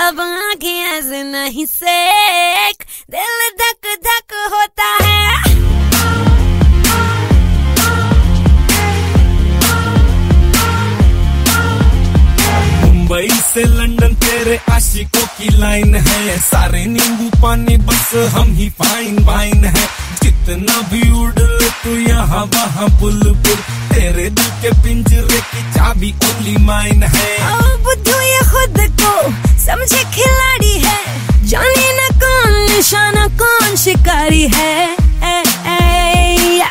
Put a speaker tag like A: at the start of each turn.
A: अब आंखें ऐसे नहीं सेक, दिल धक धक होता है।
B: मुंबई से लंदन तेरे आशिकों की लाइन है, सारे नींबू पानी बस हम ही फाइन वाइन है। कितना भी उड़ ले तू यहाँ वहाँ बुलबुल, तेरे दिल के पिंजरे की चाबी ओनली माइन है।
A: बुद्धू ये खुद को समझे खिलाड़ी है, जाने न कौन निशाना कौन शिकारी है।